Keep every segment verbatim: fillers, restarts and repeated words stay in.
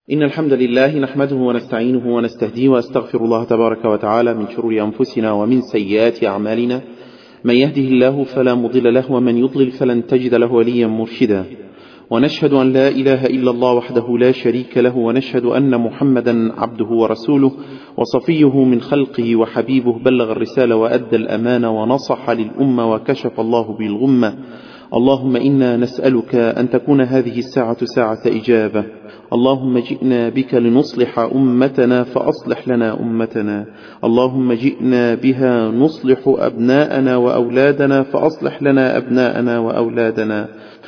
إن الحمد لله نحمده ونستعينه ونستهديه وأستغفر الله تبارك وتعالى من شرور أنفسنا ومن سيئات أعمالنا. من يهده الله فلا مضل له ومن يضلل فلن تجد له وليا مرشدا. ونشهد أن لا إله إلا الله وحده لا شريك له، ونشهد أن محمدا عبده ورسوله وصفيه من خلقه وحبيبه، بلغ الرسالة وأدى الأمانة ونصح للأمة وكشف الله بالغمة. اللهم إنا نسألك أن تكون هذه الساعة ساعة إجابة. اللهم جئنا بك لنصلح أمتنا فأصلح لنا أمتنا. اللهم جئنا بها نصلح أبناءنا وأولادنا فأصلح لنا أبناءنا وأولادنا.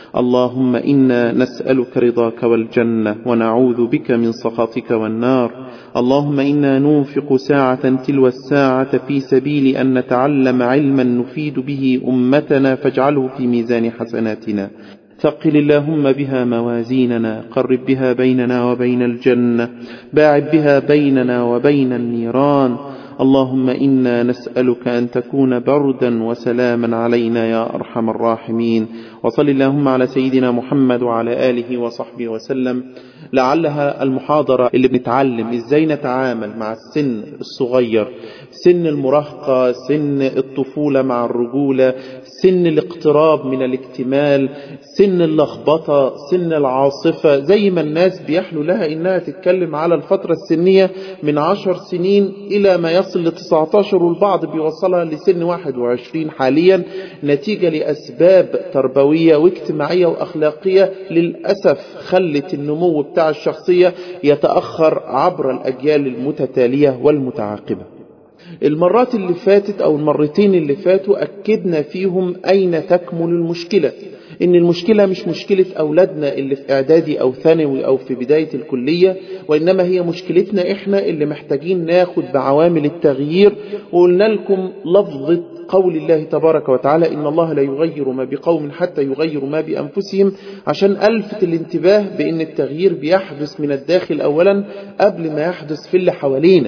اللهم إنا نسألك رضاك والجنة ونعوذ بك من سخطك والنار. اللهم إنا ننفق ساعة تلو الساعة في سبيل أن نتعلم علما نفيد به أمتنا فاجعله في ميزان حسناتنا. ثقل اللهم بها موازيننا، قرب بها بيننا وبين الجنة، باعد بها بيننا وبين النيران. اللهم إنا نسألك أن تكون بردا وسلاما علينا يا أرحم الراحمين. وصل اللهم على سيدنا محمد وعلى آله وصحبه وسلم. لعلها المحاضرة اللي بنتعلم إزاي نتعامل مع السن الصغير، سن المراهقة، سن الطفولة مع الرجولة، سن الاقتراب من الاكتمال، سن اللخبطة، سن العاصفة، زي ما الناس بيحلو لها إنها تتكلم على الفترة السنية من عشر سنين إلى ما يصل لتسعة عشر، والبعض بيوصلها لسن واحد وعشرين حاليا، نتيجة لأسباب تربوية واجتماعية وأخلاقية للأسف خلت النمو بتاع الشخصية يتأخر عبر الأجيال المتتالية والمتعاقبة. المرات اللي فاتت أو المرتين اللي فاتوا أكدنا فيهم أين تكمن المشكلة، إن المشكلة مش مشكلة أولادنا اللي في إعدادي أو ثانوي أو في بداية الكلية، وإنما هي مشكلتنا إحنا اللي محتاجين ناخد بعوامل التغيير. وقلنا لكم لفظة قول الله تبارك وتعالى إن الله لا يغير ما بقوم حتى يغيروا ما بأنفسهم، عشان ألفت الانتباه بأن التغيير بيحدث من الداخل أولا قبل ما يحدث في اللي حوالينا.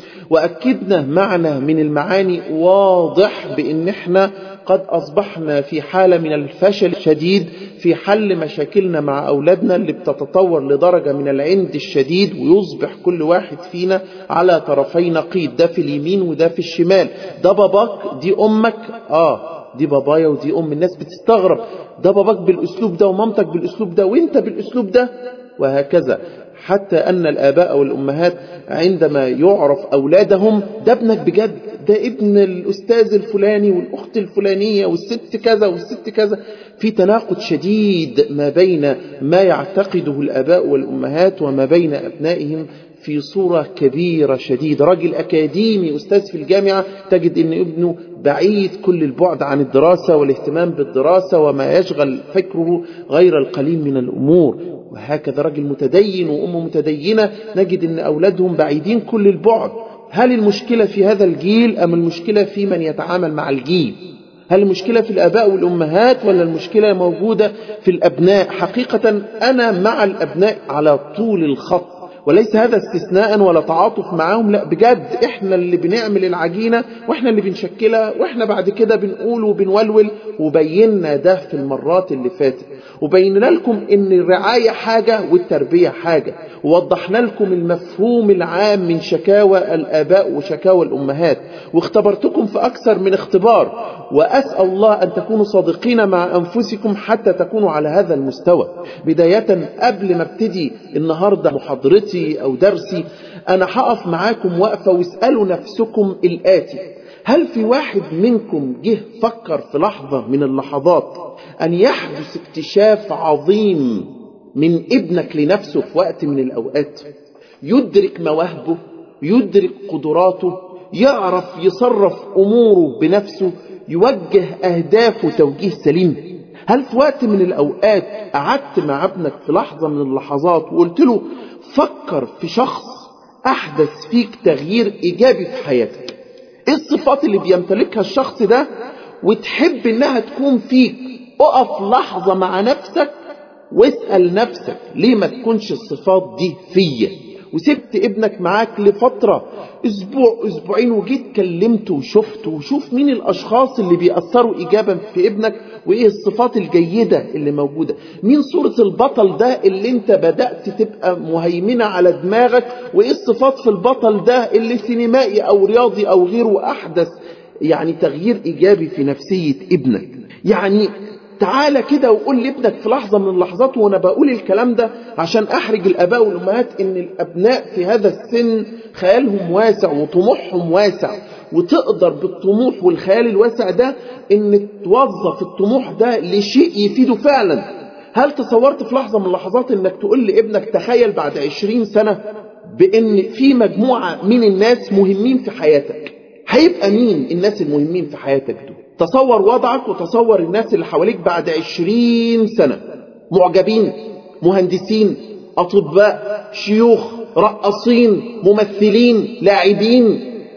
وأكدنا معنى من المعاني واضح بأن احنا قد أصبحنا في حالة من الفشل الشديد في حل مشاكلنا مع أولادنا، اللي بتتطور لدرجة من العند الشديد، ويصبح كل واحد فينا على طرفي نقيض، ده في اليمين وده في الشمال، ده باباك دي أمك، آه دي بابايا ودي أم. الناس بتستغرب، ده باباك بالأسلوب ده ومامتك بالأسلوب ده وانت بالأسلوب ده، وهكذا. حتى أن الآباء والأمهات عندما يعرف أولادهم ده ابنك بجد، ده ابن الأستاذ الفلاني والأخت الفلانية والست كذا والست كذا، في تناقض شديد ما بين ما يعتقده الآباء والأمهات وما بين أبنائهم في صورة كبيرة شديدة. راجل أكاديمي أستاذ في الجامعة تجد أن ابنه بعيد كل البعد عن الدراسة والاهتمام بالدراسة، وما يشغل فكره غير القليل من الأمور. وهكذا راجل متدين وأم متدينة نجد أن أولادهم بعيدين كل البعد. هل المشكلة في هذا الجيل أم المشكلة في من يتعامل مع الجيل؟ هل المشكلة في الآباء والأمهات ولا المشكلة موجودة في الأبناء؟ حقيقة أنا مع الأبناء على طول الخط، وليس هذا استثناء ولا تعاطف معاهم، لا بجد احنا اللي بنعمل العجينة واحنا اللي بنشكلها، واحنا بعد كده بنقول وبنولول. وبينا ده في المرات اللي فاتت، وبينا لكم ان الرعاية حاجة والتربية حاجة، ووضحنا لكم المفهوم العام من شكاوى الآباء وشكاوى الأمهات، واختبرتكم في أكثر من اختبار. وأسأل الله أن تكونوا صادقين مع أنفسكم حتى تكونوا على هذا المستوى. بداية قبل ما ابتدي النهاردة محاضرتي أو درسي، أنا هقف معاكم وقفة واسألوا نفسكم الآتي: هل في واحد منكم جه فكر في لحظة من اللحظات أن يحدث اكتشاف عظيم من ابنك لنفسه في وقت من الأوقات، يدرك مواهبه، يدرك قدراته، يعرف يصرف أموره بنفسه، يوجه أهدافه توجيه سليم؟ هل في وقت من الأوقات قعدت مع ابنك في لحظة من اللحظات وقلت له فكر في شخص أحدث فيك تغيير إيجابي في حياتك؟ إيه الصفات اللي بيمتلكها الشخص ده وتحب إنها تكون فيك؟ اقف لحظة مع نفسك واسأل نفسك ليه ما تكونش الصفات دي فيا؟ وسبت ابنك معاك لفترة اسبوع اسبوعين وجيت كلمته وشفته، وشوف مين الاشخاص اللي بيأثروا ايجابا في ابنك، وايه الصفات الجيدة اللي موجودة. مين صورة البطل ده اللي انت بدأت تبقى مهيمنة على دماغك، وايه الصفات في البطل ده اللي سينمائي او رياضي او غيره احدث يعني تغيير ايجابي في نفسية ابنك. يعني تعالى كده وقول لابنك في لحظة من اللحظات، وانا بقول الكلام ده عشان احرج الاباء والامهات، ان الابناء في هذا السن خيالهم واسع وطموحهم واسع، وتقدر بالطموح والخيال الواسع ده ان توظف الطموح ده لشيء يفيده فعلا. هل تصورت في لحظة من اللحظات انك تقول لابنك تخيل بعد عشرين سنة بان في مجموعة من الناس مهمين في حياتك؟ هيبقى مين الناس المهمين في حياتك دول؟ تصور وضعك وتصور الناس اللي حواليك بعد عشرين سنة، معجبين، مهندسين، أطباء، شيوخ، رقصين، ممثلين، لاعبين،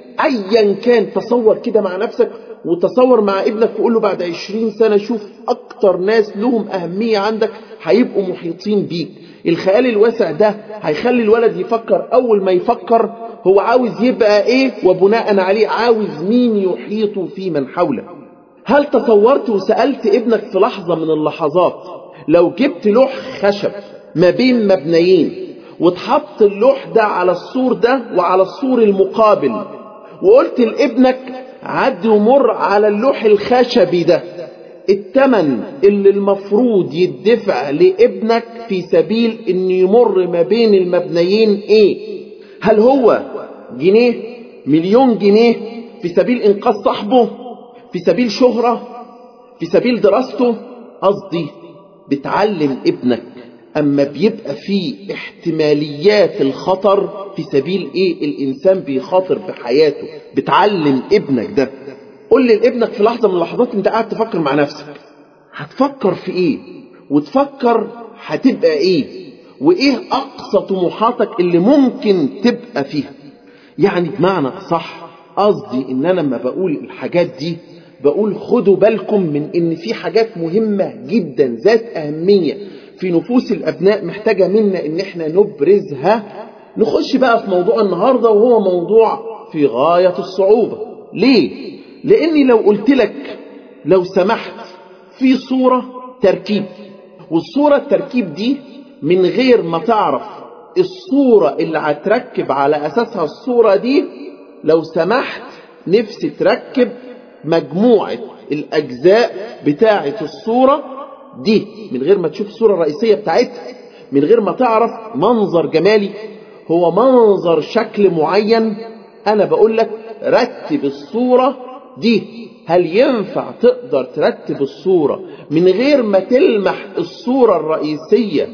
أيا كان. تصور كده مع نفسك وتصور مع ابنك وقول له بعد عشرين سنة شوف أكتر ناس لهم أهمية عندك هيبقوا محيطين بيك. الخيال الواسع ده هيخلي الولد يفكر، أول ما يفكر هو عاوز يبقى إيه، وبناء عليه عاوز مين يحيطه في من حوله. هل تصورت وسألت ابنك في لحظة من اللحظات لو جبت لوح خشب ما بين مبنيين وتحط اللوح ده على السور ده وعلى السور المقابل، وقلت لابنك عد ومر على اللوح الخشبي ده، التمن اللي المفروض يدفع لابنك في سبيل ان يمر ما بين المبنيين ايه؟ هل هو جنيه، مليون جنيه في سبيل انقاذ صاحبه، في سبيل شهرة، في سبيل دراسته؟ قصدي بتعلم ابنك اما بيبقى في احتماليات الخطر في سبيل ايه الانسان بيخاطر بحياته. بتعلم ابنك ده. قول لابنك في لحظة من اللحظات انت قاعد تفكر مع نفسك هتفكر في ايه، وتفكر هتبقى ايه، وايه اقصى طموحاتك اللي ممكن تبقى فيها. يعني بمعنى صح قصدي ان انا لما بقول الحاجات دي بقول خدوا بالكم من ان في حاجات مهمة جدا ذات اهمية في نفوس الابناء محتاجة منا ان احنا نبرزها. نخش بقى في موضوع النهاردة، وهو موضوع في غاية الصعوبة. ليه؟ لاني لو قلت لك لو سمحت في صورة تركيب، والصورة التركيب دي من غير ما تعرف الصورة اللي هتركب على اساسها الصورة دي، لو سمحت نفسي تركب مجموعة الاجزاء بتاعة الصورة دي من غير ما تشوف الصورة الرئيسية بتاعتها، من غير ما تعرف منظر جمالي، هو منظر شكل معين. انا بقول لك رتب الصورة دي. هل ينفع تقدر ترتب الصورة من غير ما تلمح الصورة الرئيسية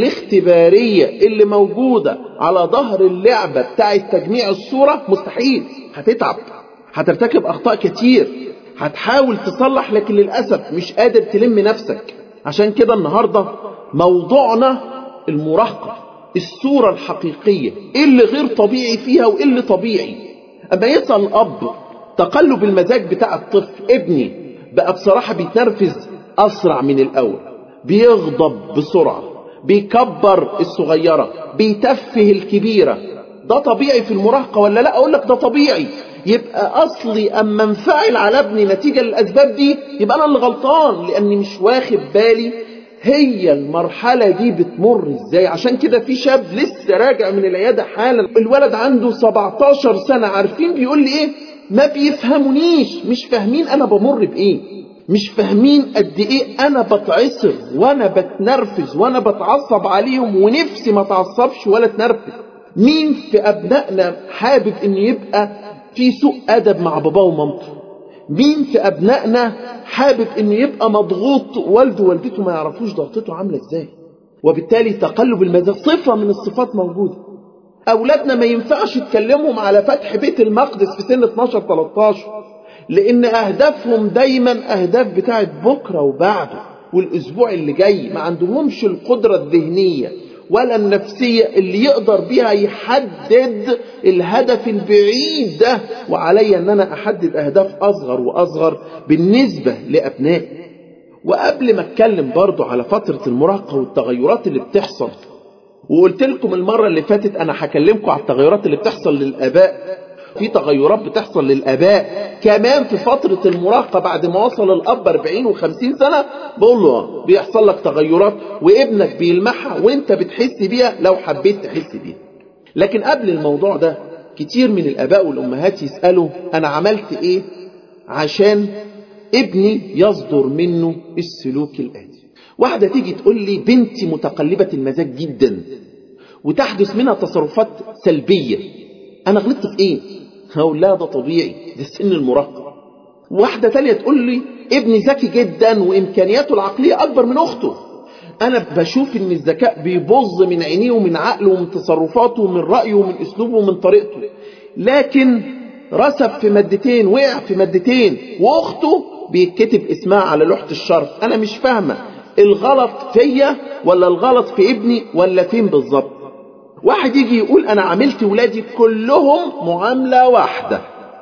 الاختبارية اللي موجودة على ظهر اللعبة بتاعة تجميع الصورة؟ مستحيل. هتتعب، هترتكب اخطاء كتير، هتحاول تصلح لكن للأسف مش قادر تلم نفسك. عشان كده النهاردة موضوعنا المراهقة، الصورة الحقيقية، ايه اللي غير طبيعي فيها وايه اللي طبيعي. اما يسأل الاب تقلب المزاج بتاع الطفل، ابني بقى بصراحة بيتنرفز اسرع من الاول، بيغضب بسرعة، بيكبر الصغيرة، بيتفه الكبيرة، ده طبيعي في المراهقة ولا لا؟ اقول لك ده طبيعي. يبقى اصلي اما انفعل على ابني نتيجة للاسباب دي يبقى انا اللي غلطان، لاني مش واخد بالي هي المرحلة دي بتمر ازاي. عشان كده في شاب لسه راجع من العيادة حالا، الولد عنده سبعتاشر سنة، عارفين بيقول لي ايه؟ ما بيفهمونيش، مش فاهمين انا بمر بايه، مش فاهمين قد ايه انا بتعصر وانا بتنرفز وانا بتعصب عليهم، ونفسي ما تعصبش ولا تنرفز. مين في ابنائنا حابب ان يبقى في سوء ادب مع باباه ومامته؟ مين في ابنائنا حابب انه يبقى مضغوط والده ووالدته ما يعرفوش ضغطته عامله ازاي؟ وبالتالي تقلب المزاج صفه من الصفات موجوده. اولادنا ما ينفعش تكلمهم على فتح بيت المقدس في سن اتناشر تلتاشر، لان اهدافهم دايما اهداف بتاعت بكره وبعده والاسبوع اللي جاي. ما عندهمش القدره الذهنيه ولا النفسية اللي يقدر بيها يحدد الهدف البعيد ده، وعلي ان انا احدد اهداف اصغر واصغر بالنسبة لابنائي. وقبل ما اتكلم برضو على فترة المراهقة والتغيرات اللي بتحصل، وقلت لكم المرة اللي فاتت انا هكلمكم على التغيرات اللي بتحصل للاباء، في تغيرات بتحصل للآباء كمان في فترة المراهقة بعد ما وصل الأب أربعين وخمسين سنة؟ بقول له بيحصل لك تغيرات وابنك بيلمحها وانت بتحس بيها لو حبيت تحس بيها. لكن قبل الموضوع ده كتير من الآباء والأمهات يسألوا أنا عملت إيه عشان ابني يصدر منه السلوك الآتي. واحدة تيجي تقول لي بنتي متقلبة المزاج جدا وتحدث منها تصرفات سلبية، أنا غلطت في إيه؟ هقول لها ده طبيعي، ده سن المراهقة. واحدة تانية تقول لي ابني ذكي جدا وإمكانياته العقلية أكبر من أخته، أنا بشوف إن الذكاء بيبظ من عينيه ومن عقله ومن تصرفاته ومن رأيه ومن أسلوبه ومن طريقته، لكن رسب في مادتين، وقع في مادتين، وأخته بيتكتب اسمها على لوحة الشرط. أنا مش فاهمة الغلط فيا ولا الغلط في ابني ولا فين بالظبط. واحد يجي يقول أنا عملت ولادي كلهم معاملة واحدة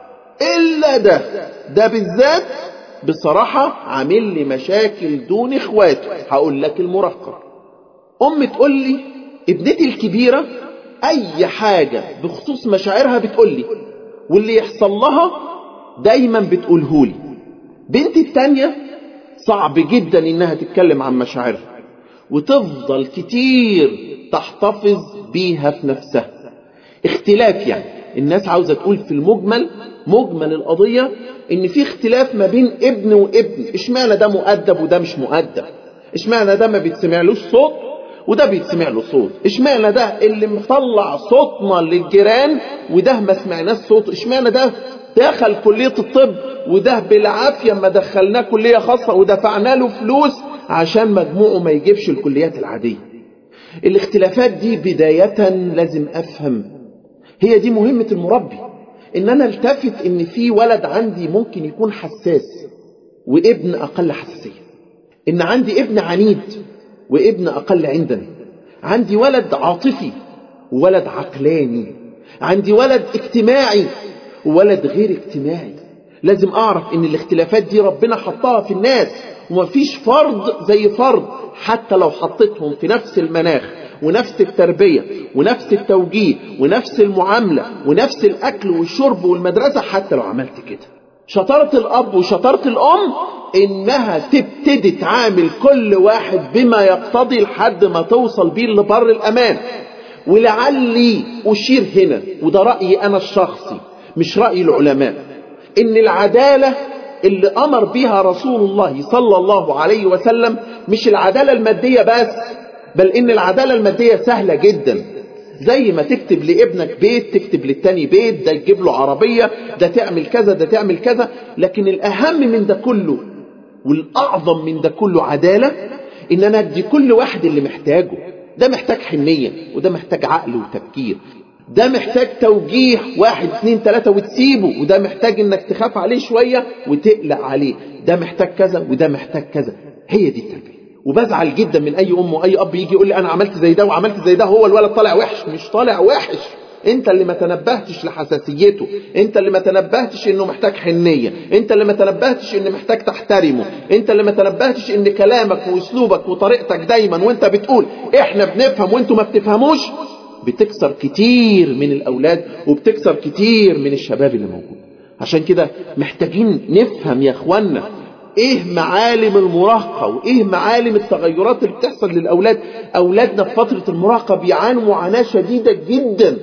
إلا ده ده بالذات بصراحة عامل لي مشاكل دون إخواته. هقول لك المراهقة. أم تقول لي ابنتي الكبيرة أي حاجة بخصوص مشاعرها بتقول لي، واللي يحصل لها دايما بتقوله لي. بنتي التانية صعب جدا إنها تتكلم عن مشاعرها وتفضل كتير تحتفظ بيها في نفسها. اختلاف يعني الناس عاوزة تقول في المجمل مجمل القضية ان في اختلاف ما بين ابن وابن. اشمعنى ده مؤدب وده مش مؤدب؟ اشمعنى ده ما بيتسمعلوش صوت وده بيتسمع له صوت؟ اشمعنى ده اللي مطلع صوتنا للجيران وده ما سمعناش صوت؟ اشمعنى ده دخل كلية الطب وده بالعافية ما دخلناه كلية خاصة ودفعنا له فلوس عشان مجموعه ما يجيبش الكليات العادية؟ الاختلافات دي بداية لازم افهم هي دي مهمة المربي، ان انا التفت ان في ولد عندي ممكن يكون حساس وابن اقل حساسية، ان عندي ابن عنيد وابن اقل عندنا، عندي ولد عاطفي وولد عقلاني، عندي ولد اجتماعي وولد غير اجتماعي. لازم اعرف ان الاختلافات دي ربنا حطها في الناس ومفيش فرد زي فرد، حتى لو حطيتهم في نفس المناخ ونفس التربية ونفس التوجيه ونفس المعاملة ونفس الأكل والشرب والمدرسة. حتى لو عملت كده شطارة الأب وشطارة الأم إنها تبتدي تعامل كل واحد بما يقتضي لحد ما توصل بيه لبر الأمان. ولعلي أشير هنا وده رأيي أنا الشخصي مش رأي العلماء، إن العدالة اللي أمر بها رسول الله صلى الله عليه وسلم مش العدالة المادية بس، بل إن العدالة المادية سهلة جدا، زي ما تكتب لابنك بيت تكتب للتاني بيت، ده تجيب له عربية، ده تعمل كذا ده تعمل كذا. لكن الأهم من ده كله والأعظم من ده كله عدالة إن أنا أدي كل واحد اللي محتاجه. ده محتاج حنية وده محتاج عقل وتفكير، ده محتاج توجيه واحد اتنين تلاتة وتسيبه، وده محتاج انك تخاف عليه شوية وتقلق عليه، ده محتاج كذا وده محتاج كذا. هي دي التربية. وبزعل جدا من اي ام واي اب يجي يقول لي انا عملت زي ده وعملت زي ده، هو الولد طالع وحش. مش طالع وحش، انت اللي ما تنبهتش لحساسيته، انت اللي ما تنبهتش انه محتاج حنية، انت اللي ما تنبهتش انه محتاج تحترمه، انت اللي ما تنبهتش ان كلامك واسلوبك وطريقتك دايما وانت بتقول احنا بنفهم وانتوا ما بتفهموش بتكسر كتير من الاولاد وبتكسر كتير من الشباب اللي موجود. عشان كده محتاجين نفهم يا اخوانا ايه معالم المراهقة وايه معالم التغيرات اللي بتحصل للاولاد. اولادنا في فترة المراهقة بيعانوا معاناة شديدة جدا،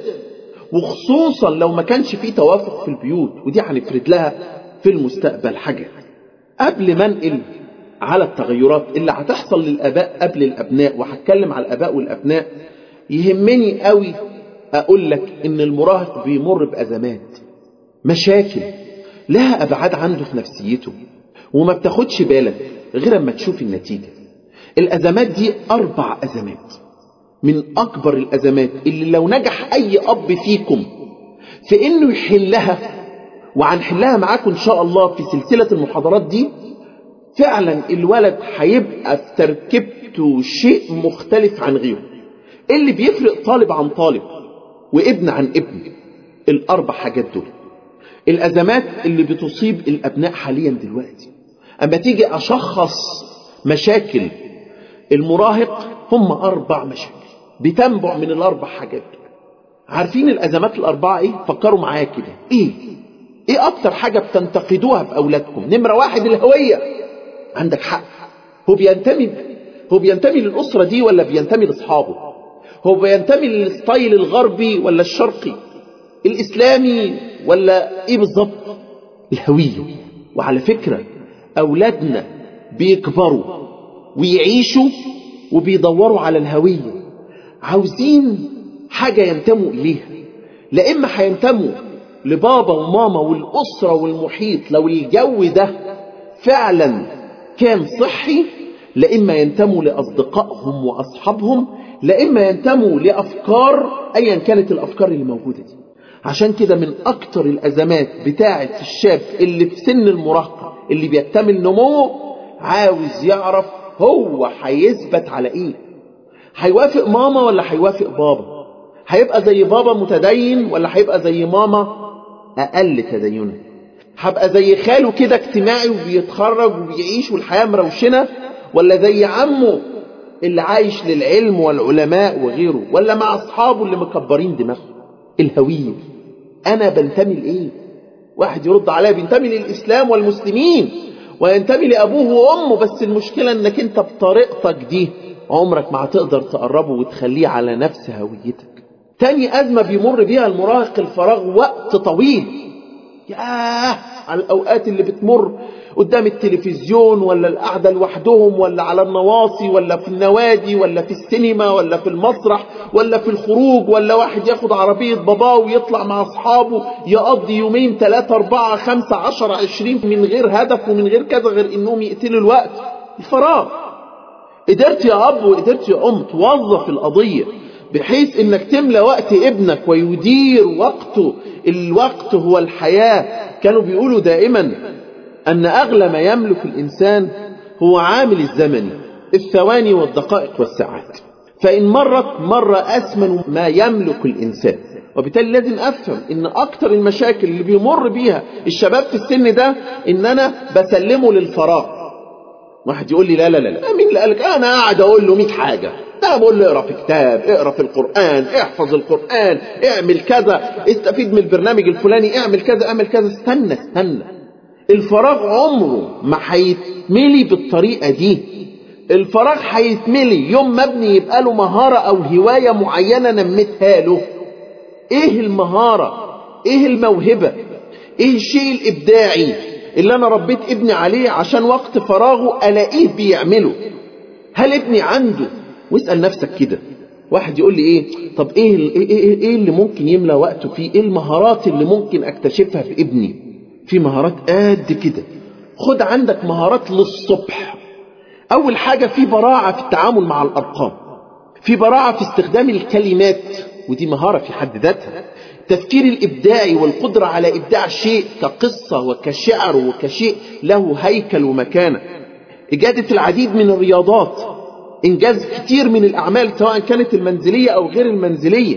وخصوصا لو ما كانش فيه توافق في البيوت، ودي هنفرد لها في المستقبل حاجة. قبل ما انقل على التغيرات اللي هتحصل للاباء قبل الابناء وهتكلم على الاباء والابناء، يهمني قوي اقول لك ان المراهق بيمر بازمات، مشاكل لها ابعاد عنده في نفسيته وما بتاخدش بالك غير اما تشوف النتيجة. الازمات دي اربع ازمات من اكبر الازمات اللي لو نجح اي اب فيكم في انه يحلها، وهنحلها معاكم ان شاء الله في سلسلة المحاضرات دي، فعلا الولد هيبقى في تركيبته شيء مختلف عن غيره. اللي بيفرق طالب عن طالب وابن عن ابن الاربع حاجات دول. الازمات اللي بتصيب الابناء حاليا دلوقتي اما تيجي اشخص مشاكل المراهق هم اربع مشاكل بتنبع من الاربع حاجات دول. عارفين الأزمات الأربعة إيه؟ فكروا معايا كده. إيه؟ إيه أكتر حاجة بتنتقدوها في أولادكم؟ نمرة واحد الهوية. عندك حق. هو بينتمي هو بينتمي للأسرة دي ولا بينتمي لأصحابه؟ هو بينتمي للستايل الغربي ولا الشرقي؟ الإسلامي ولا إيه بالظبط؟ الهوية. وعلى فكرة أولادنا بيكبروا ويعيشوا وبيدوروا على الهوية، عاوزين حاجة ينتموا إليها. لا إما هينتموا لبابا وماما والأسرة والمحيط لو الجو ده فعلا كان صحي، لا إما ينتموا لأصدقائهم وأصحابهم، لا إما ينتموا لأفكار أيا كانت الأفكار اللي موجودة دي. عشان كده من أكتر الأزمات بتاعة الشاب اللي في سن المراهقة اللي بيكتمل نموه، عاوز يعرف هو هيثبت على إيه. هيوافق ماما ولا هيوافق بابا؟ هيبقى زي بابا متدين ولا هيبقى زي ماما أقل تدينا؟ هبقى زي خاله كده اجتماعي وبيتخرج وبيعيش والحياة مروشنة، ولا زي عمه اللي عايش للعلم والعلماء وغيره، ولا مع أصحابه اللي مكبرين دماغهم؟ الهوية. أنا بنتمي لإيه؟ واحد يرد عليا بينتمي للإسلام والمسلمين وينتمي لأبوه وأمه، بس المشكلة إنك أنت بطريقتك دي عمرك ما هتقدر تقربه وتخليه على نفس هويتك. تاني أزمة بيمر بيها المراهق الفراغ وقت طويل. ياه على الأوقات اللي بتمر قدام التلفزيون، ولا القعدة لوحدهم، ولا على النواصي، ولا في النوادي، ولا في السينما، ولا في المسرح، ولا في الخروج، ولا واحد ياخد عربية باباه ويطلع مع أصحابه يقضي يومين ثلاثة أربعة خمسة عشر عشرين من غير هدف ومن غير كذا غير إنهم يقتلوا الوقت. الفراغ. قدرت يا أب وقدرت يا أم توظف القضية بحيث إنك تملى وقت ابنك ويدير وقته. الوقت هو الحياة. كانوا بيقولوا دائما أن أغلى ما يملك الإنسان هو عامل الزمن، الثواني والدقائق والساعات، فإن مرت مر أثمن ما يملك الإنسان. وبالتالي لازم أفهم إن أكتر المشاكل اللي بيمر بيها الشباب في السن ده إن أنا بسلمه للفراغ. واحد يقول لي لا لا لا لا مين اللي قالك؟ أنا قاعد أقول له مئة حاجة. ده بقول له اقرأ في كتاب، اقرأ في القرآن، احفظ القرآن، اعمل كذا، استفيد من البرنامج الفلاني، اعمل كذا اعمل كذا. استنى استنى الفراغ عمره ما هيتملي بالطريقة دي. الفراغ هيتملي يوم ما ابني يبقى له مهارة أو هواية معينة نمتها له. ايه المهارة؟ ايه الموهبة؟ ايه الشيء الإبداعي اللي أنا ربيت ابني عليه عشان وقت فراغه ألاقيه بيعمله؟ هل ابني عنده؟ واسأل نفسك كده. واحد يقول لي ايه؟ طب ايه, إيه, إيه, ايه اللي ممكن يملى وقته فيه؟ ايه المهارات اللي ممكن اكتشفها في ابني؟ في مهارات قد كده. خد عندك مهارات للصبح. اول حاجة في براعة في التعامل مع الارقام، في براعة في استخدام الكلمات، ودي مهارة في حد ذاتها. التفكير الابداعي والقدرة على ابداع شيء كقصة وكشعر وكشيء له هيكل ومكانة. إجادة العديد من الرياضات، إنجاز كتير من الأعمال سواء كانت المنزلية أو غير المنزلية.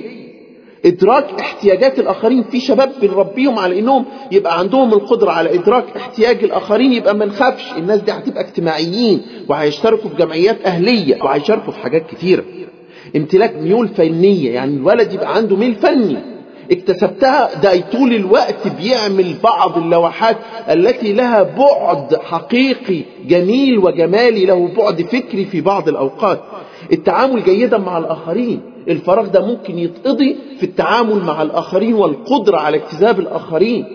إدراك احتياجات الآخرين. في شباب بنربيهم على إنهم يبقى عندهم القدرة على إدراك احتياج الآخرين، يبقى ما نخافش، الناس دي هتبقى اجتماعيين وهيشتركوا في جمعيات أهلية وهيشاركوا في حاجات كتيرة. امتلاك ميول فنية، يعني الولد يبقى عنده ميل فني اكتسبتها، ده طول الوقت بيعمل بعض اللوحات التي لها بعد حقيقي جميل وجمالي، له بعد فكري في بعض الأوقات. التعامل جيدا مع الآخرين. الفراغ ده ممكن يتقضي في التعامل مع الآخرين والقدرة على اجتذاب الآخرين.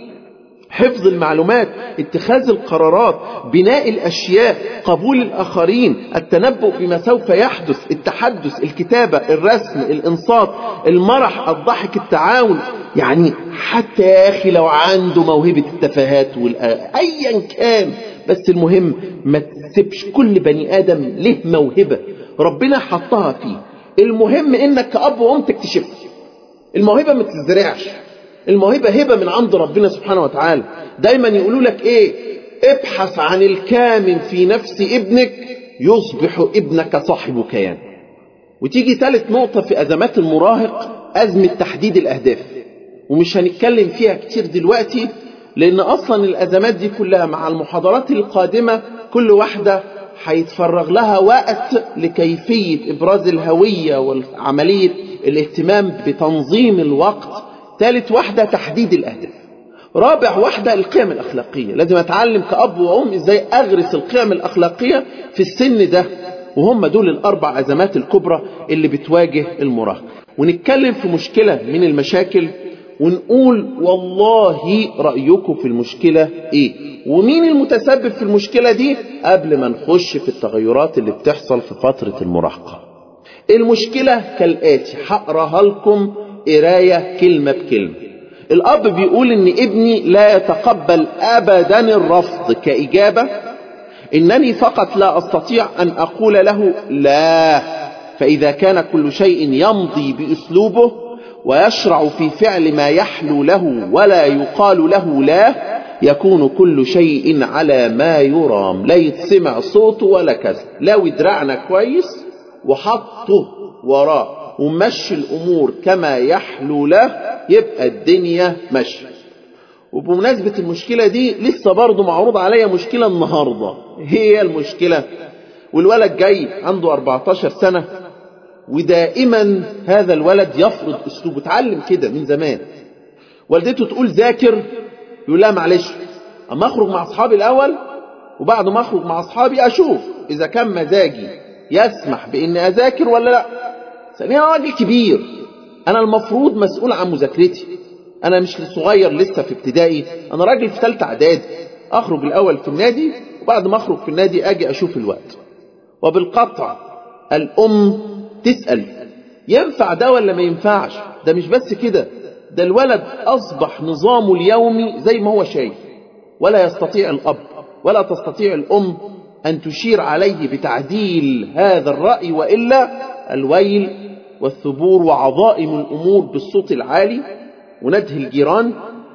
حفظ المعلومات، اتخاذ القرارات، بناء الأشياء، قبول الآخرين، التنبؤ بما سوف يحدث، التحدث، الكتابة، الرسم، الإنصات، المرح، الضحك، التعاون. يعني حتى يا أخي لو عنده موهبة التفاهات أيا كان، بس المهم ما تسيبش. كل بني آدم له موهبة ربنا حطها فيه، المهم إنك كأب وأم تكتشفها. الموهبة ما تزرعش، الموهبة هبة من عند ربنا سبحانه وتعالى. دايما يقولوا لك ايه؟ ابحث عن الكامن في نفس ابنك يصبح ابنك صاحب كيان. وتيجي ثالث نقطة في أزمات المراهق، أزمة تحديد الأهداف. ومش هنتكلم فيها كتير دلوقتي لأن أصلا الأزمات دي كلها مع المحاضرات القادمة كل واحدة هيتفرغ لها وقت لكيفية إبراز الهوية وعملية الاهتمام بتنظيم الوقت. ثالث واحدة تحديد الأهداف. رابع واحدة القيم الأخلاقية. لازم أتعلم كأب وأم إزاي أغرس القيم الأخلاقية في السن ده، وهم دول الأربع أزمات الكبرى اللي بتواجه المراهق. ونتكلم في مشكلة من المشاكل ونقول والله رأيكم في المشكلة إيه، ومين المتسبب في المشكلة دي قبل ما نخش في التغيرات اللي بتحصل في فترة المراهقة. المشكلة كالآتي، هقراها لكم قراية كلمة بكلمة. الأب بيقول إن ابني لا يتقبل أبدا الرفض كإجابة، إنني فقط لا أستطيع أن أقول له لا، فإذا كان كل شيء يمضي بأسلوبه ويشرع في فعل ما يحلو له ولا يقال له لا، يكون كل شيء على ما يرام، لا يتسمع صوته ولا كذا. لو دراعنا كويس وحطه وراه ومشي الأمور كما يحلو له يبقى الدنيا ماشية. وبمناسبة المشكلة دي لسه برضو معروض عليا مشكلة النهاردة. هي المشكلة والولد جاي عنده أربعتاشر سنة، ودائما هذا الولد يفرض أسلوبه، اتعلم كده من زمان. والدته تقول ذاكر، يقول لها معلش أما أخرج مع أصحابي الأول، وبعد ما أخرج مع أصحابي أشوف إذا كان مزاجي يسمح بإني أذاكر ولا لا. ثانيا أنا راجل كبير، أنا المفروض مسؤول عن مذاكرتي، أنا مش صغير لسه في ابتدائي، أنا راجل في ثالثة إعدادي. أخرج الأول في النادي، وبعد ما أخرج في النادي أجي أشوف الوقت. وبالقطع الأم تسأل ينفع ده ولا ما ينفعش؟ ده مش بس كده، ده الولد أصبح نظامه اليومي زي ما هو شايف، ولا يستطيع الأب ولا تستطيع الأم أن تشير عليه بتعديل هذا الرأي، وإلا الويل والثبور وعظائم الأمور بالصوت العالي وندهي الجيران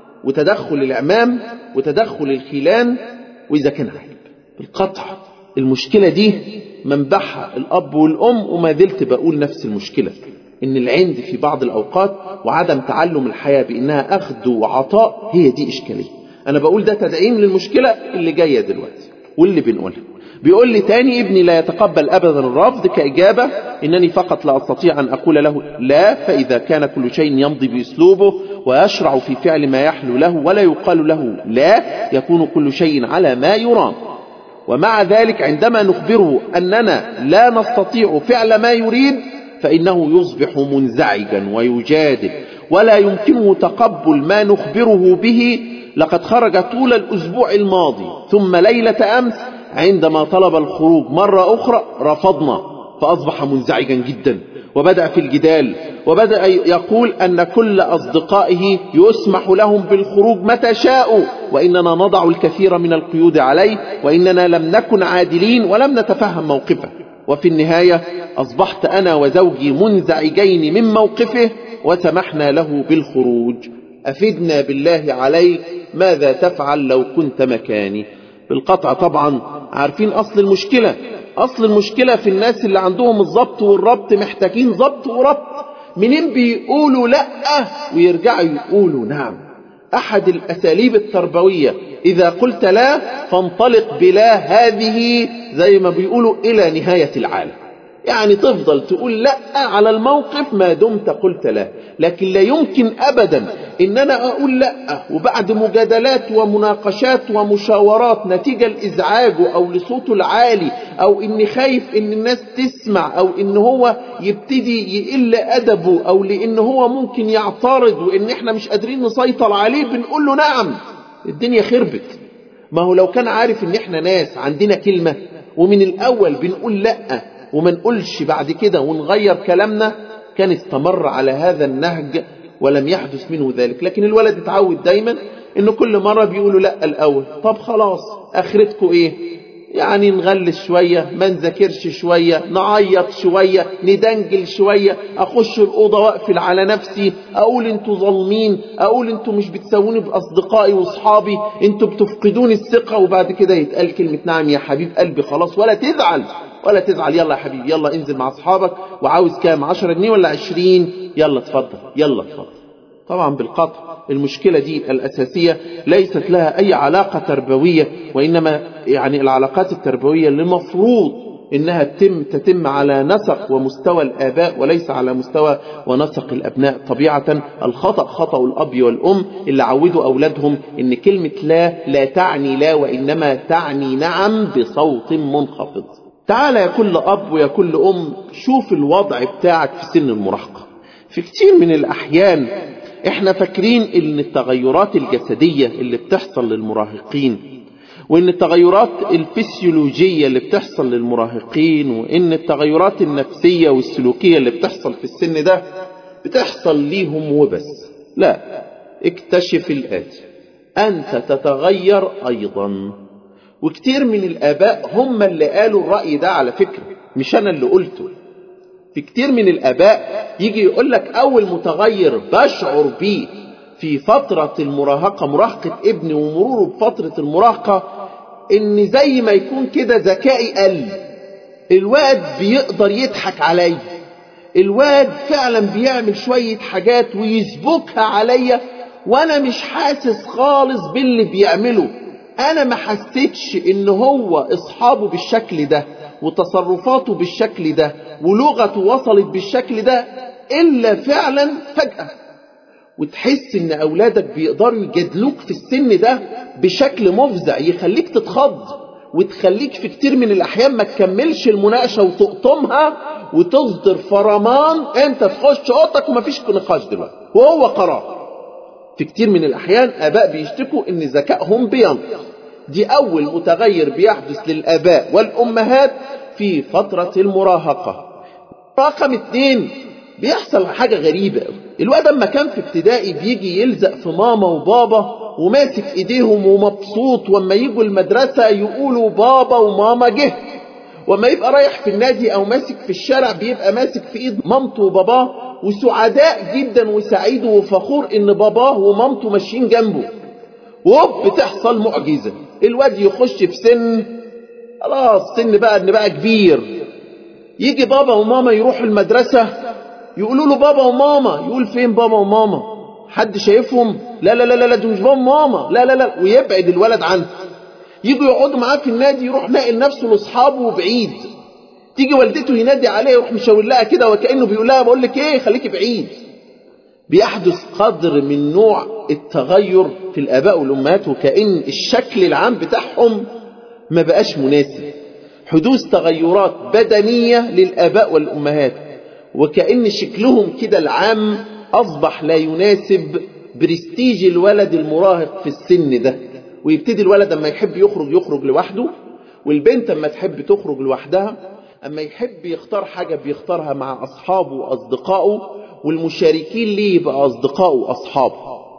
وتدخل الإعمام وتدخل الخلان وإذا كان عيب. بالقطع المشكلة دي منبعها الأب والأم، وما زلت بقول نفس المشكلة، إن العند في بعض الأوقات وعدم تعلم الحياة بإنها أخذ وعطاء هي دي إشكالية. أنا بقول ده تدعيم للمشكلة اللي جاية دلوقتي واللي بنقولها. بيقول لي تاني ابني لا يتقبل أبدا الرفض كإجابة، إنني فقط لا أستطيع أن أقول له لا، فإذا كان كل شيء يمضي بأسلوبه ويشرع في فعل ما يحلو له ولا يقال له لا، يكون كل شيء على ما يرام. ومع ذلك عندما نخبره أننا لا نستطيع فعل ما يريد فإنه يصبح منزعجا ويجادل ولا يمكنه تقبل ما نخبره به. لقد خرج طول الأسبوع الماضي ثم ليلة أمس عندما طلب الخروج مرة أخرى رفضنا، فأصبح منزعجا جدا وبدأ في الجدال، وبدأ يقول أن كل أصدقائه يسمح لهم بالخروج متى شاءوا، وإننا نضع الكثير من القيود عليه، وإننا لم نكن عادلين ولم نتفهم موقفه. وفي النهاية أصبحت أنا وزوجي منزعجين من موقفه وسمحنا له بالخروج. أفدنا بالله عليك، ماذا تفعل لو كنت مكاني؟ بالقطع طبعا عارفين أصل المشكلة. أصل المشكلة في الناس اللي عندهم الضبط والربط، محتاجين ضبط وربط. منين بيقولوا لأ ويرجعوا يقولوا نعم؟ أحد الأساليب التربوية إذا قلت لا فانطلق بلا هذه زي ما بيقولوا إلى نهاية العالم. يعني تفضل تقول لا على الموقف ما دمت قلت لا، لكن لا يمكن أبدا إن أنا أقول لا وبعد مجادلات ومناقشات ومشاورات نتيجة لإزعاجه أو لصوته العالي أو إني خايف إن الناس تسمع أو إن هو يبتدي يقل أدبه أو لإن هو ممكن يعترض وإن إحنا مش قادرين نسيطر عليه بنقول له نعم. الدنيا خربت. ما هو لو كان عارف إن إحنا ناس عندنا كلمة ومن الأول بنقول لأ وما نقولش بعد كده ونغير كلامنا، كان استمر على هذا النهج ولم يحدث منه ذلك. لكن الولد اتعود دايما انه كل مرة بيقولوا لا الاول. طب خلاص اخرتكم ايه؟ يعني نغلس شوية، ما نذاكرش شوية، نعيط شوية، ندنجل شوية، اخش الأوضة واقفل على نفسي، اقول انتوا ظالمين، اقول انتوا مش بتساووني باصدقائي واصحابي، انتوا بتفقدون الثقة، وبعد كده يتقال كلمة نعم يا حبيب قلبي خلاص ولا تزعل ولا تزعل، يلا يا حبيبي يلا انزل مع اصحابك، وعاوز كام؟ عشرة جنيه ولا عشرين؟ يلا اتفضل يلا اتفضل. طبعا بالقطع المشكلة دي الأساسية ليست لها أي علاقة تربوية، وإنما يعني العلاقات التربوية اللي مفروض إنها تتم, تتم على نسق ومستوى الآباء وليس على مستوى ونسق الأبناء. طبيعة الخطأ خطأ الأب والأم اللي عودوا أولادهم إن كلمة لا لا تعني لا، وإنما تعني نعم بصوت منخفض. تعال يا كل أب ويا كل أم، شوف الوضع بتاعك في سن المراهقة. في كتير من الأحيان احنا فاكرين ان التغيرات الجسدية اللي بتحصل للمراهقين، وان التغيرات الفسيولوجية اللي بتحصل للمراهقين، وان التغيرات النفسية والسلوكية اللي بتحصل في السن ده بتحصل ليهم وبس. لا، اكتشف الآتي: أنت تتغير أيضا. وكتير من الآباء هم اللي قالوا الرأي ده على فكرة، مش أنا اللي قلته. في كتير من الآباء يجي يقولك أول متغير بشعر بيه في فترة المراهقة، مراهقة ابني ومروره بفترة المراهقة، إن زي ما يكون كده ذكائي قل، الواد بيقدر يضحك علي، الواد فعلا بيعمل شوية حاجات ويسبكها عليا وأنا مش حاسس خالص باللي بيعمله. أنا ما حسيتش إن هو إصحابه بالشكل ده وتصرفاته بالشكل ده ولغته وصلت بالشكل ده إلا فعلا فجأة. وتحس إن أولادك بيقدروا يجادلوك في السن ده بشكل مفزع يخليك تتخض، وتخليك في كتير من الأحيان ما تكملش المناقشة وتقطمها وتصدر فرمان، أنت تخش أوضتك ومفيش نقاش دلوقتي وهو قرار. في كتير من الأحيان آباء بيشتكوا إن ذكائهم بينقص. دي أول متغير بيحدث للآباء والأمهات في فترة المراهقة. رقم اتنين، بيحصل حاجة غريبة. الواد لما كان في ابتدائي بيجي يلزق في ماما وبابا وماسك ايديهم ومبسوط، وما يجوا المدرسة يقولوا بابا وماما جه، وما يبقى رايح في النادي او ماسك في الشارع بيبقى ماسك في ايد مامته وباباه وسعداء جدا وسعيد وفخور ان باباه ومامته ماشيين جنبه. وب بتحصل معجزة، الواد يخش في سن خلاص، سن بقى ان بقى كبير، يجي بابا وماما يروحوا المدرسة يقولوا له بابا وماما، يقول فين بابا وماما؟ حد شايفهم؟ لا لا لا لا دول مش بابا وماما، لا لا لا، ويبعد الولد عنه. يجوا يقعدوا معاه في النادي يروح ناقل نفسه لاصحابه وبعيد. تيجي والدته ينادي عليه يروح مشاور لها كده وكأنه بيقول لها بقول لك ايه خليكي بعيد. بيحدث قدر من نوع التغير في الآباء والأمهات، وكأن الشكل العام بتاعهم ما بقاش مناسب. حدوث تغيرات بدنية للآباء والأمهات، وكأن شكلهم كده العام أصبح لا يناسب برستيج الولد المراهق في السن ده. ويبتدي الولد أما يحب يخرج يخرج لوحده، والبنت أما تحب تخرج لوحدها، أما يحب يختار حاجة بيختارها مع أصحابه وأصدقائه، والمشاركين ليه بقى أصدقائه وأصحابه.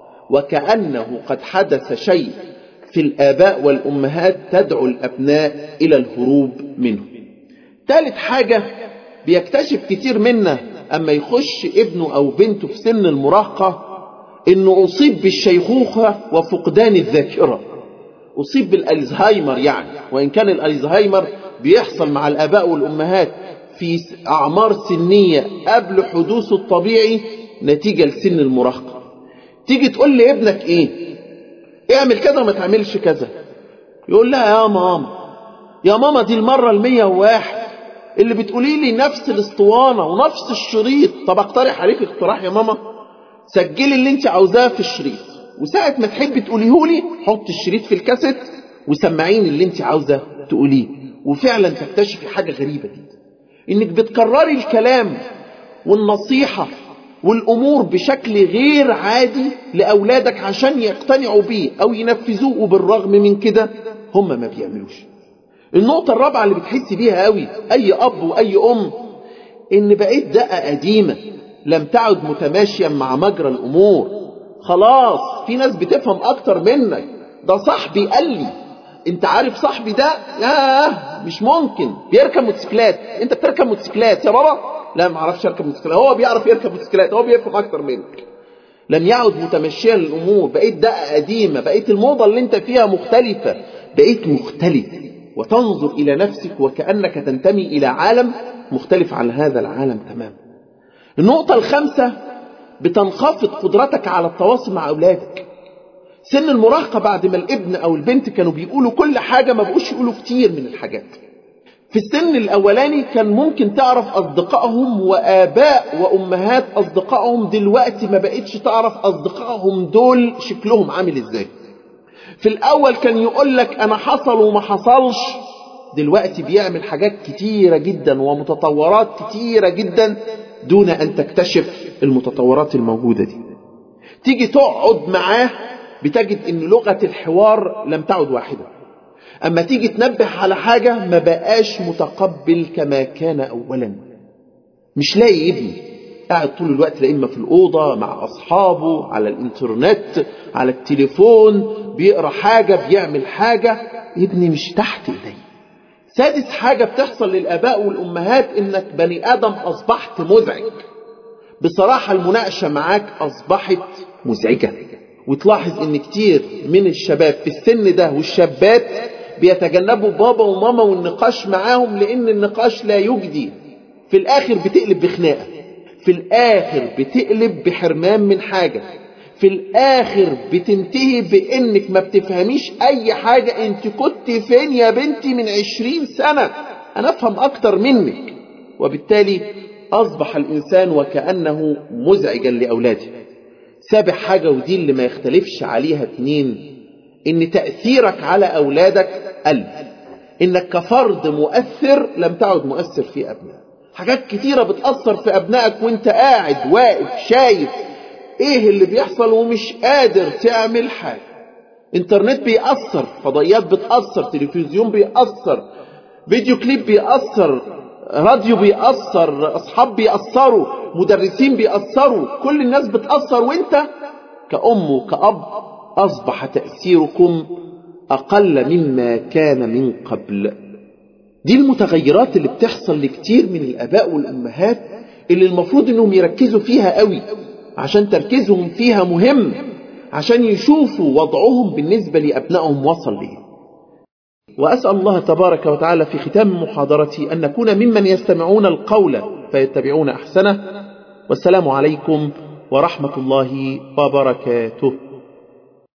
وكأنه قد حدث شيء في الآباء والأمهات تدعو الأبناء إلى الهروب منه. ثالث حاجة بيكتشف كتير منا أما يخش ابنه أو بنته في سن المراهقة إنه أصيب بالشيخوخة وفقدان الذاكرة، أصيب بالألزهايمر يعني. وإن كان الألزهايمر بيحصل مع الآباء والأمهات في أعمار سنية قبل حدوثه الطبيعي نتيجة لسن المراهقة. تيجي تقول لابنك إيه؟ اعمل كذا وما تعملش كذا، يقول لها يا ماما يا ماما دي المرة المية وواحد اللي بتقولي لي نفس الاسطوانة ونفس الشريط. طب اقترح عليك اقتراح يا ماما، سجلي اللي انت عاوزاه في الشريط، وساعة ما تحبي تقوليهولي حط الشريط في الكاسيت وسمعيني اللي انت عاوزاه تقوليه. وفعلا تكتشفي حاجة غريبة جدا، انك بتكرري الكلام والنصيحة والامور بشكل غير عادي لاولادك عشان يقتنعوا بيه او ينفذوه، وبالرغم من كده هم ما بيعملوش. النقطة الرابعة اللي بتحس بيها قوي اي اب واي ام، ان بقيت دقة قديمة لم تعد متماشيا مع مجرى الامور. خلاص في ناس بتفهم اكتر منك. ده صاحبي قال لي، انت عارف صاحبي ده؟ لا مش ممكن، بيركب موتوسيكلات. انت بتركب موتوسيكلات يا بابا؟ لا ما اعرفش اركب موتوسيكلات. هو بيعرف يركب موتوسيكلات، هو بيفهم اكتر منك. لم يعد متمشيا الامور، بقيت دقة قديمة، بقيت الموضة اللي انت فيها مختلفة، بقيت مختلف وتنظر الى نفسك وكأنك تنتمي الى عالم مختلف عن هذا العالم تماما. النقطة الخامسة، بتنخفض قدرتك على التواصل مع اولادك. سن المراهقة بعد ما الابن او البنت كانوا بيقولوا كل حاجة ما بقوش يقولوا كتير من الحاجات. في السن الأولاني كان ممكن تعرف أصدقائهم وآباء وأمهات أصدقائهم، دلوقتي ما بقتش تعرف أصدقائهم دول شكلهم عامل إزاي. في الأول كان يقولك أنا حصل وما حصلش، دلوقتي بيعمل حاجات كتيرة جدا ومتطورات كتيرة جدا دون أن تكتشف المتطورات الموجودة دي. تيجي تقعد معاه بتجد أن لغة الحوار لم تعد واحدة. أما تيجي تنبه على حاجة ما بقاش متقبل كما كان أولا. مش لاقي ابني قاعد طول الوقت، لا إما في الأوضة مع أصحابه، على الإنترنت، على التليفون، بيقرأ حاجة، بيعمل حاجة، ابني مش تحت إيدي. سادس حاجة بتحصل للآباء والأمهات إنك بني آدم أصبحت مزعج. بصراحة المناقشة معاك أصبحت مزعجة. وتلاحظ إن كتير من الشباب في السن ده والشابات بيتجنبوا بابا وماما والنقاش معاهم، لأن النقاش لا يجدي. في الآخر بتقلب بخناقة، في الآخر بتقلب بحرمان من حاجة، في الآخر بتنتهي بإنك ما بتفهميش أي حاجة. أنت كنت فين يا بنتي من عشرين سنة؟ أنا أفهم أكتر منك. وبالتالي أصبح الإنسان وكأنه مزعجا لأولاده. سابع حاجة، ودي اللي ما يختلفش عليها اتنين، إن تأثيرك على أولادك قل. إنك كفرد مؤثر لم تعد مؤثر في أبنائك. حاجات كتيرة بتأثر في أبنائك وانت قاعد واقف شايف ايه اللي بيحصل ومش قادر تعمل حاجة. انترنت بيأثر، فضائيات بتأثر، تلفزيون بيأثر، فيديو كليب بيأثر، راديو بيأثر، أصحاب بيأثروا، مدرسين بيأثروا، كل الناس بتأثر. وانت كأم وكأب أصبح تأثيركم أقل مما كان من قبل. دي المتغيرات اللي بتحصل لكتير من الآباء والأمهات اللي المفروض انهم يركزوا فيها قوي، عشان تركيزهم فيها مهم، عشان يشوفوا وضعهم بالنسبة لأبنائهم وصل ليه. وأسأل الله تبارك وتعالى في ختام محاضرتي أن نكون ممن يستمعون القول فيتبعون أحسنه. والسلام عليكم ورحمة الله وبركاته.